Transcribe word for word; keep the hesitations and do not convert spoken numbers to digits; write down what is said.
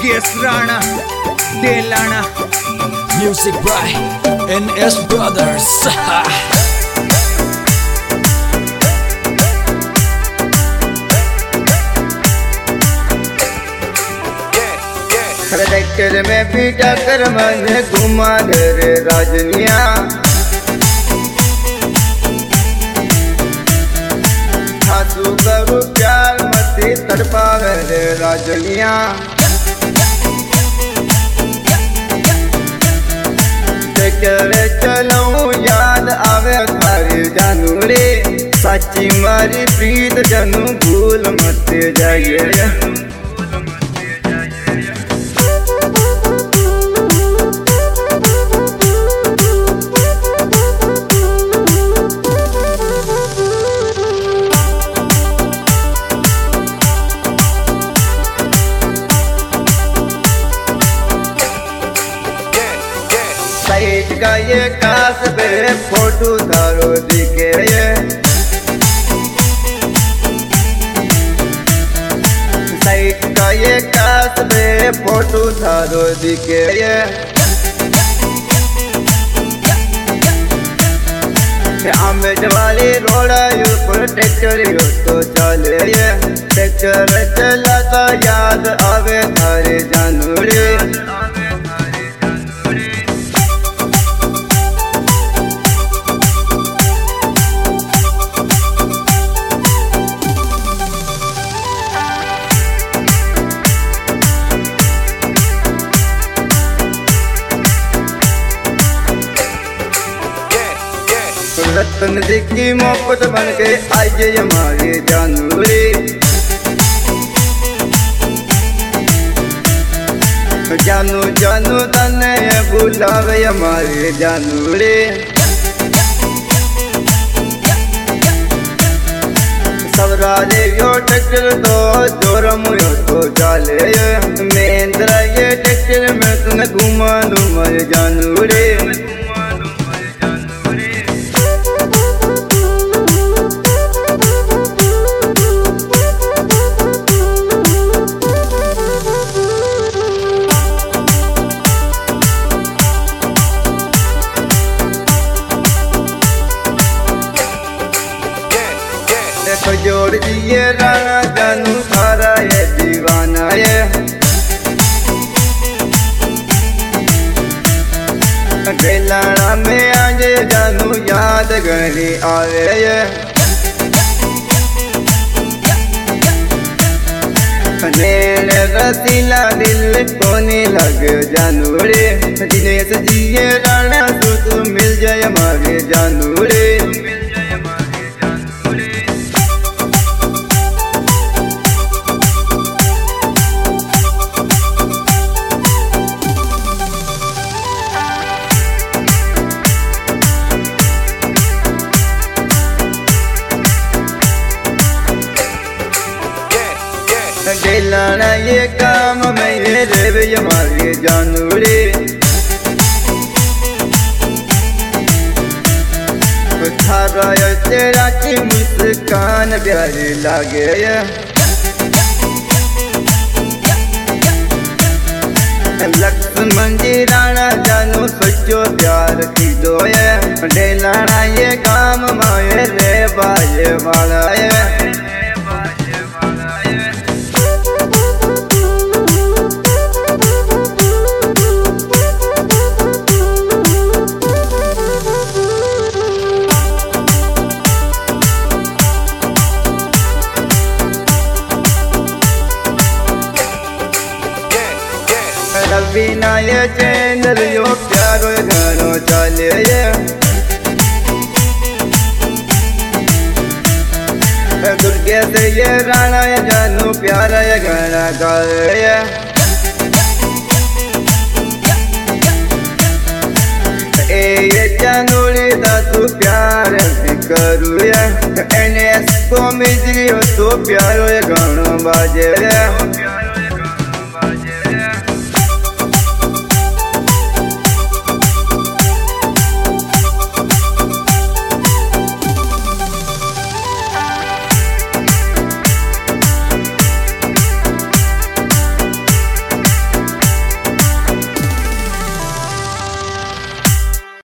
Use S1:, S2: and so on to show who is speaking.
S1: Yogesh Rana, Delana.
S2: Music by N S Brothers.
S3: Tractor में पीटा कर मैंने घुमा रे राजनिया, हाथू करू प्यार मती तड़पा रे राजनिया। ट्रैक्टर चलाऊं याद आवे थारी जानू रे, साची मारी प्रीत जानू भूल मत जाइए। साइड का ये कास पे फोटो धारो दिखे ये, साइड का ये कास पे फोटो धारो दिखे ये। आमेज वाली रोड़ा ऊपर ट्रैक्टर यो तो चले ये, ट्रैक्टर चलाता याद आवे थारे जानू रे। रतन की मोहब्बत बन के आइए हमारे जानू रे, जानू जानू तने बुलावे हमारे जानू रे। सवराले यो ट्रैक्टर तो जोरम यो तो चाले, महेंद्र ये ट्रैक्टर में तुने घुमा दूं मैं जानू रे। जोड़ दिए राणा जानू सारा ये दीवाना ये, बेलाना में आज जानू याद घड़ी आवे ये। नैन रसीला दिल कोनी लगे जानू रे, दिनेश जिए राणा तू तू मिल जाए हमारे जानू रे। डेलाना ये काम में ये रेवे हमारे जानू रे, थारा ये तेरा की मुस्कान प्यारी लागे ये। लक्ष्मण जी राणा जानू सच्चो प्यार की दो ये, डेलाना ये काम में रे बाजे वाला ये। बिना ये चैनल यो प्यारो घरों चले ये, दुर्गे से ये राणा ये जानू प्यारा ये घना करे ये। ए ये जानू रे तू प्यार करू ये, एन एस को मिजरी हो तो प्यारो ये घणो बाजे ये।